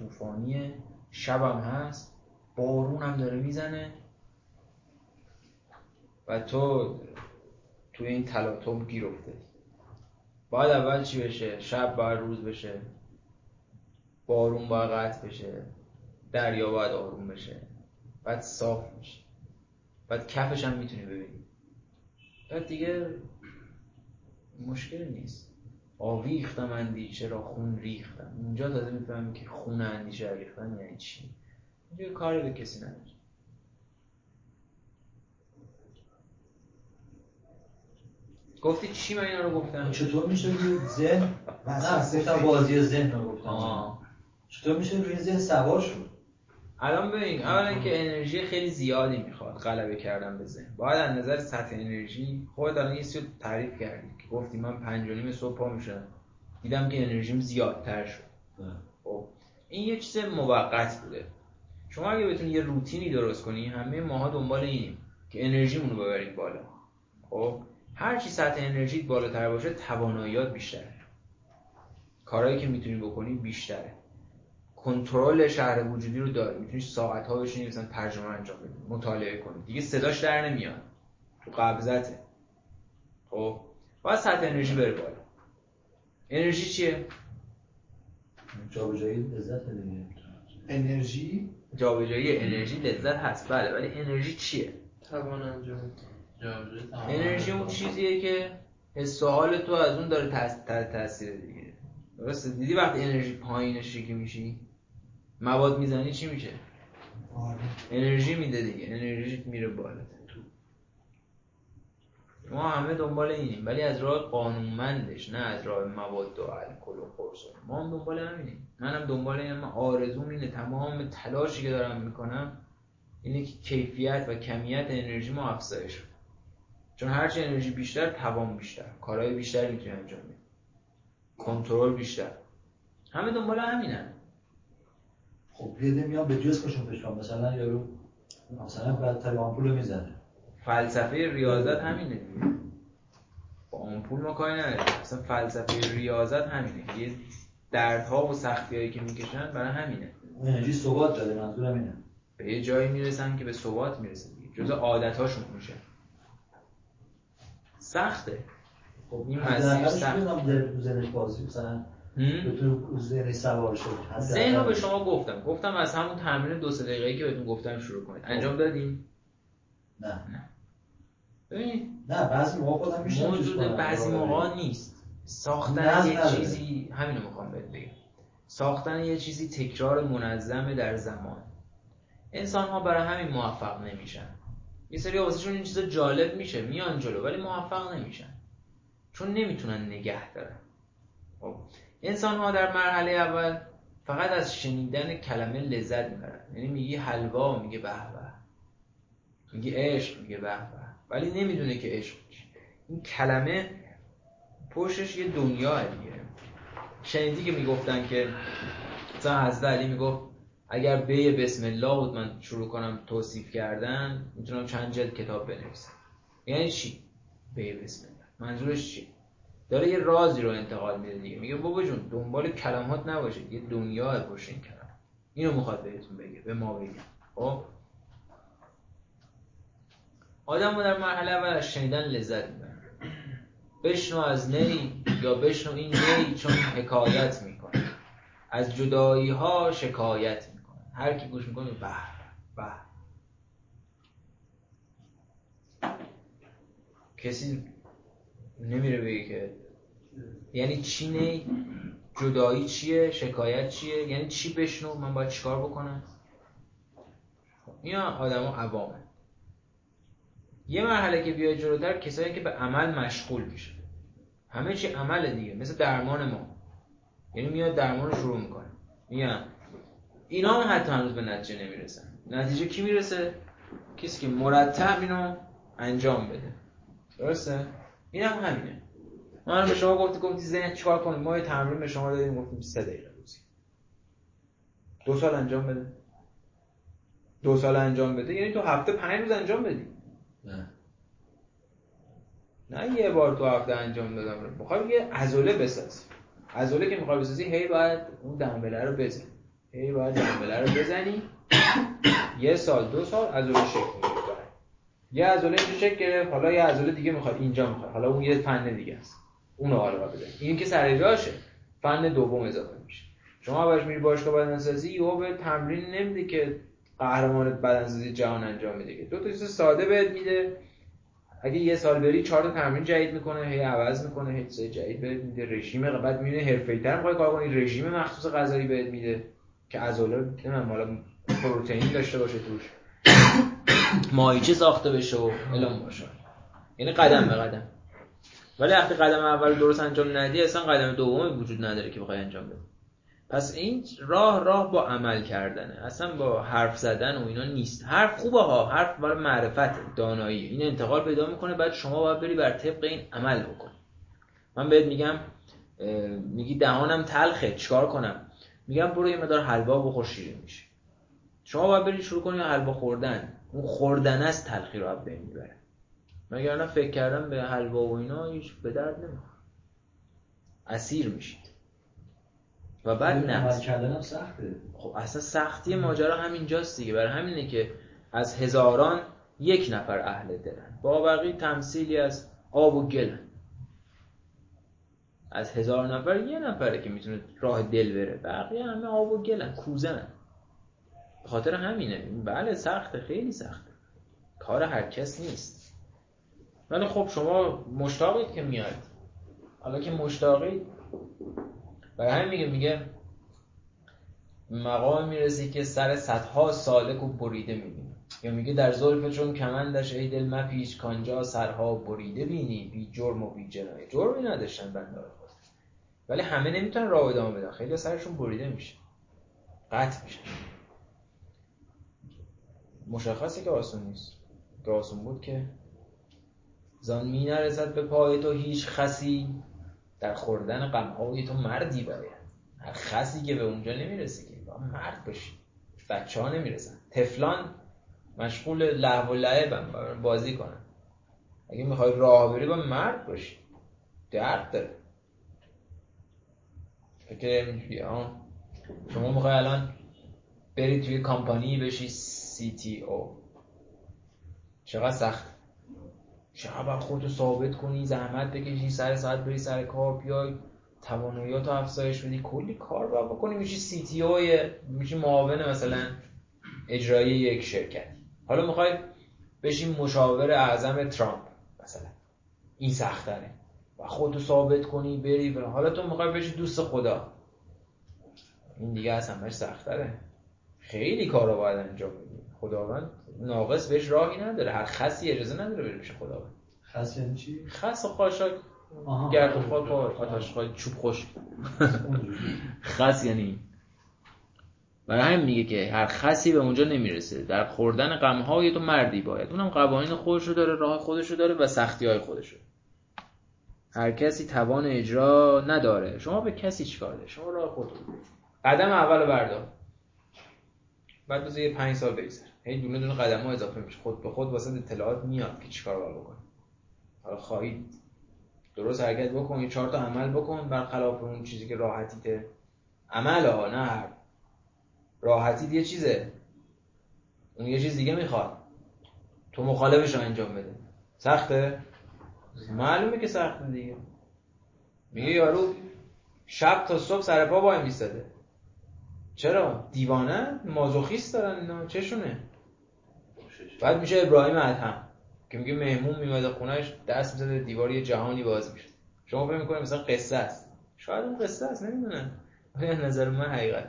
طوفانیه، شبم هست، بارون هم داره میزنه و تو توی این تلاطم گیر افتادی. باید اول چی بشه؟ شب باید روز بشه، بارون باید قطع بشه، دریا باید آروم بشه، بعد صاف میشه، بعد کفش هم میتونی ببینی، بعد دیگه مشکل نیست. آویختم اندیشه را خون ریختم. اونجا تازه میفهمی که خون اندیشه ریختن یعنی چی. اینجا کاری به کسی نداری. گفتی چی؟ من اینا رو گفتم چطور میشه روی ذهن مثلا بازی ذهن رو گفتم چطور میشه روی ذهن سوار شد؟ الان ببین، اولا که انرژی خیلی زیادی میخواد غلبه کردن به ذهن. باید از نظر سطح انرژی خودت الان یه چیزی رو تعریف کردی که گفتی من 5:30 صبح پا میشم دیدم که انرژیم زیادتر شد. خب این یه چیز موقت بوده. شما اگه بتونی یه روتینی درست کنی، همه ماها دنبال اینیم که انرژیمون رو ببریم بالا. خب هر چی سطح انرژیت بالاتر باشه تواناییات بیشتره، کارهایی که میتونی بکنی بیشتره، کنترل شهر وجودی رو داری، میتونی ساعت‌ها بشینی مثلا ترجمه انجام بدی، مطالعه کنی، دیگه صداش در نمیاد، تو قبضته. خب باید سطح انرژی بره بالا. انرژی چیه؟ جابجایی لذت دیگه. انرژی جابجایی انرژی لذت هست، بله، ولی انرژی چیه؟ توان انجام انرژی اون چیزیه که حس و حال تو از اون داره تاثیر دیگه. درسته؟ دیدی وقتی انرژی پایینش که میشی مواد میزنی چی میشه؟ انرژی میده دیگه، انرژیت میره بالا. ما همه دنبال اینیم، ولی از راه قانونمندش، نه از راه مواد و الکل و قرص. ما هم دنبال همینیم. منم دنبال اینم. من آرزوم اینه تمام تلاشی که دارم میکنم اینه که کیفیت و کمیت انرژی ما افزایش بده. چون هرچی انرژی بیشتر، توان بیشتر، کارهای بیشتر میتونی انجام بدی، کنترل بیشتر. همه دنبال همینن. خب یه ده میان به جسمشون بشون، مثلا یارو مثلا بدتر آمپول رو میزنه. فلسفه ریاضت همینه دیگه. با آمپول ما کاری نداریم. مثلا فلسفه ریاضت همینه. یه دردها و سختیایی که میکشن برای همینه. انرژی ثبات داره، منظورم اینه. به یه جایی میرسن که به ثبات میرسن دیگه. جزء عادتاشون میشه. سخته. خب این مسیر سخت. ذهنش بازی مثلا بتونه ذهن سوار شه. ذهن رو به شما گفتم از همون تمرین 2-3 دقیقه‌ای که بهتون گفتم شروع کنید. انجام دادین؟ نه. ببین نه بعضی موقع خودم میشه موجود بعضی موقع نیست. ساختن یه چیزی، همینو میخوام بهت بگم. ساختن یه چیزی تکرار منظمه در زمان. انسان ها برای همین موفق نمیشن. یه سری واسهشون این چیزا جالب میشه، میان جلو، ولی موفق نمیشن چون نمیتونن نگه دارن. خب انسان ها در مرحله اول فقط از شنیدن کلمه لذت میبرن. یعنی میگی حلوا، میگه به به، میگه عشق، میگه به به، ولی نمیدونه که عشق چیه. این کلمه پشتش یه دنیا دیگه. شنیدی که میگفتن که مثلا حضرت علی میگفت اگر به بسم الله بود من شروع کنم توصیف کردن میتونم چند جلد کتاب بنویسم. یعنی چی؟ به بسم الله منظورش چی؟ داره یه رازی رو انتقال میده دیگه. میگه بابا جون دنبال کلمات نباشید، یه دنیا پشت این کلمات. اینو میخواد بهتون بگه، به ما بگه. خب آدمو در مرحله اول از شنیدن لذت میبره. بشنو از نی یا بشنو این نی چون حکایت میکنه، از جدایی ها شکایت میکنه. هر کی گوش میکنه به به. کسی نمیره بگه که یعنی چی نی، جدایی چیه، شکایت چیه، یعنی چی بشنو، من باید چیکار بکنم. اینا آدما عوامه. یه مرحله که بیای جلوتر، کسایی که به عمل مشغول میشه. همه چی عمله دیگه، مثل درمان ما. یعنی میاد درمان رو شروع میکنه، میگم اینا هم حتی هنوز به نتیجه نمیرسن. نتیجه کی میرسه؟ کسی که مرتب اینو انجام بده. درسته؟ این هم همینه. من به شما گفتی ذهن چیکار کنید، ما یه تمرین به شما دادیم، گفتیم 3 دقیقه روزی 2 سال انجام بده. 2 سال انجام بده یعنی تو هفته 5 روز انجام بدی. نه یه بار تو هفته انجام دادم. میخوای یه عضله بسازی. عضله که میخوای بسازی هی باید اون دنبله رو بزنی، باید دنبله رو بزنی. 1 سال 2 سال عضله شکل میگیره. یه عضله اینجا شکل گرفت، حالا یه عضله دیگه میخواد اینجا میخواد، حالا اون یه فن دیگه است، اونو حالا باید بزنی. این که سر جاشه، فن دوم اضافه میشه. شما باش میری باشگاه بدنسازی، یهو به تمرین نمیده که قهرمان بدنسازی جهان انجام میده که 2 تا چیز ساده بهت میده. اگه 1 سال بری 4 تا تمرین جدید میکنه، هی عوض میکنه، هی چیز جدید بهت میده. رژیم بعد میبینی حرفه‌ای‌تر میخوای کار کنی، رژیم مخصوص غذایی بهت میده که عضله نمیدونم حالا پروتئین داشته باشه توش، ماهیچه ساخته بشه و الان باشه. یعنی قدم به قدم. ولی وقتی قدم اول درست انجام ندی، اصلا قدم دومی وجود نداره که بخوای انجام بدی. پس این راه با عمل کردنه، اصلا با حرف زدن و اینا نیست. حرف خوبه ها، حرف برای معرفت، دانایی، این انتقال پیدا میکنه، بعد شما باید بری بر طبق این عمل بکنی. من بهت میگم میگی دهانم تلخه چیکار کنم؟ میگم برو یه مقدار حلوا بخور شیرین میشه. شما باید بری شروع کنی حلوا خوردن. اون خوردن است تلخی رو از بین میبره. مگر الان فکر کردم به حلوا و اینا هیچ به درد نمیخوره. اسیر میشید. و بعد نه عمل کردنم سخته. خب اصلا سختی ماجرا همینجاست دیگه. برای همینه که از هزاران 1 نفر اهل دلن، با بقیه تمثیلی از آب و گلن. از 1000 نفر 1 نفره که میتونه راه دل بره، بقیه همه آب و گلن، کوزه‌ن. به خاطر همینه. بله سخته، خیلی سخته، کار هر کس نیست. ولی خب شما مشتاقید که میاد. حالا که مشتاقید، برای همین میگه مقام میرسی که سر صدها سالک و بریده میبینی. یا میگه در زلف چون کمندش ای دل مپیچ کانجا سرها بریده بینی، بی جرم و بی جنایه. جرمی نداشتن بنده‌های خود، ولی همه نمیتونن راه ادامه بدن. خیلی سرشون بریده میشه، قطع میشه. مشخصه که آسون نیست. که آسون بود که زان می نرسد به پای تو هیچ خسی، در خوردن غم‌های تو مردی باید. هر خسی که به اونجا نمیرسه که باید مرد باشی. بچه ها نمیرسن. طفلان مشغول لهو و لعبن، بازی کنن. اگه میخوای راه بری باید مرد باشی. درد داره. فکر اینجوری شما میخوای الان بری توی کمپانی بشی CTO، چقدر سخت، چقدر باید خودتو ثابت کنی، زحمت بکشی، سر ساعت بری سر کار، بیای تواناییاتو افزایش بدی، کلی کار باید بکنی. میشی CTO، میشی معاون مثلا اجرایی یک شرکت. حالا میخوای بشی مشاور اعظم ترامپ مثلا، این سخت‌تره و خودتو ثابت کنی بری. حالا تو میخوای بشی دوست خدا، این دیگه از همش سخت‌تره. خیلی کارا باید انجام بدی. خداوند ناقص بهش راهی نداره. هر خسی اجازه نداره بره پیش خداوند. خس یعنی چی؟ خس و خاشاک، گرد و خاک و آتش خاک، چوب خشک. خس یعنی برای همین میگه که هر خسی به اونجا نمیرسه. در خوردن غم‌های تو مردی باید. اونم قوانین خودشو داره، راه خودشو داره و سختی‌های خودشو. هر کسی توان اجرا نداره. شما به کسی چیکار داری؟ شما راه خودت. قدم اولو بردار. بعد بذار یه 5 سال بگذره. هی دونه دونه قدم‌ها اضافه میشه. خود به خود واسه اطلاعات میاد که چیکار باید بکنی. حالا خواهید درست حرکت بکن، یه 4 تا عمل بکن برخلاف اون چیزی که راحتیته. عمل ها، نه حرف. راحتیت یه چیزه، اون یه چیز دیگه میخواد. تو مخالفش رو انجام بده. سخته؟ معلومه که سخته دیگه. میگه یارو شب تا صبح سر پا وای میستاده. چرا؟ دیوانه؟ مازوخیست دارن اینا، چشونه؟ بعد میشه ابراهیم ادهم که میگه مهمون میمده خونهش، دست میزده دیوار، یه جهانی باز میشه. شما فکر میکنید مثلا قصه است. شاید اون قصه است، نمیدونم. ولی نظر من حقیقت.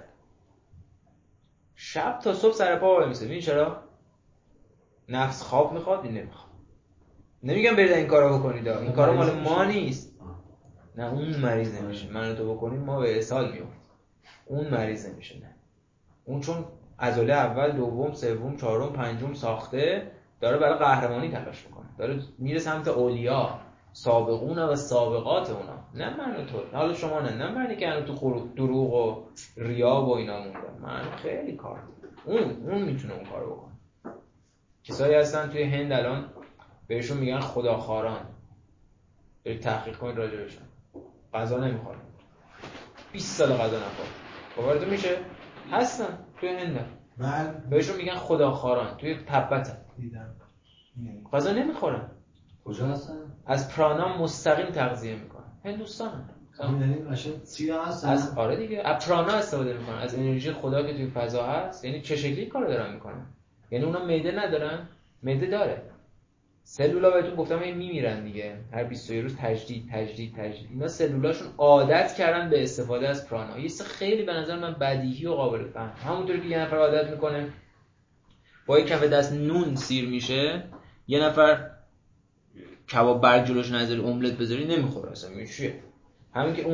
شب تا صبح سر پا وای میسته. ببین چرا؟ نفس خواب میخواد، این نمیخواد. نمیگم برید این کارو بکنید، این کارو مال ما نیست. نه اون مریض نمیشه. من و تو بکنیم ما به اسهال میافتیم. اون مریض نمیشه. نه اون چون عضله اول، دوم، سوم، چهارم، پنجم ساخته، داره برای قهرمانی تلاش میکنه، داره میره سمت اولیا، سابقون و سابقات اونا. نه من و تو، حالا شما نه منی که هنوز تو دروغ و ریا و اینا موندم. من خیلی کار. اون میتونه اون کارو بکنه. کسایی هستن توی هند الان بهشون میگن خداخواران. برید تحقیق کنید راجع بهشون. غذا نمیخورن. 20 سال غذا نخورد. باورتون میشه؟ هستن توی هند. من بهشون میگن خداخواران، توی تبتن. دیدم. غذا نمیخورن. کجا هستن؟ از پرانا مستقیم تغذیه میکنن. هندوستان. یعنی ماشین چیا هستن؟ از آره دیگه، از پرانا استفاده میکنن، از انرژی خدا که توی فضا هست. یعنی چه شکلی کارو دارن میکنن؟ یعنی اونا معده ندارن؟ معده داره. سلولا بهتون گفتم این میمیرن دیگه، هر 21 روز تجدید. اینا سلولاشون عادت کردن به استفاده از پرانا. یه خیلی به نظر من بدیهی و قابل فهم. همونطوری که یه نفر عادت میکنه با یک کف دست نون سیر میشه، یه نفر کباب برگ جلوش نذاری املت بذاری نمیخوره اصلا. میشه همین که